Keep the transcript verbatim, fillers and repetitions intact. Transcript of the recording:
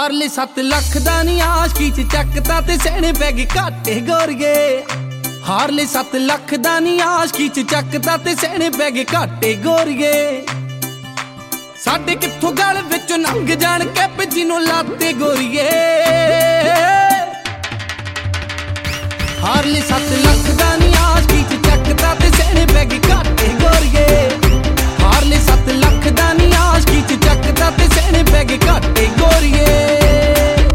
Harley ਸੱਤ ਲੱਖ ਦਾ ਨੀ ਆਸ਼ਕੀ ਚ ਚੱਕਤਾ ਤੇ ਸਹਿਣੇ ਪੈ ਗਏ ਘਾਟੇ ਗੋਰੀਏ। ਹਾਰਲੇ ਸੱਤ ਲੱਖ ਦਾ ਨੀ ਆਸ਼ਕੀ ਚ ਚੱਕਤਾ ਤੇ ਸਹਿਣੇ ਪੈ ਗਏ ਘਾਟੇ ਗੋਰੀਏ। ਸਾਡੇ ਕਿੱਥੋਂ ਗਲ ਵਿੱਚੋਂ ਲੰਘ ਜਾਣ ਕੈਪ ਜਿਹਨੂੰ ਲਾਤੇ ਗੋਰੀਏ। ਹਾਰਲੇ ਸੱਤ ਲੱਖ ਦਾ ਨੀ ਆਸ਼ਕੀ ਚ ਚੱਕਤਾ ਤੇ ਸਹਿਣੇ ਪੈ ਗਏ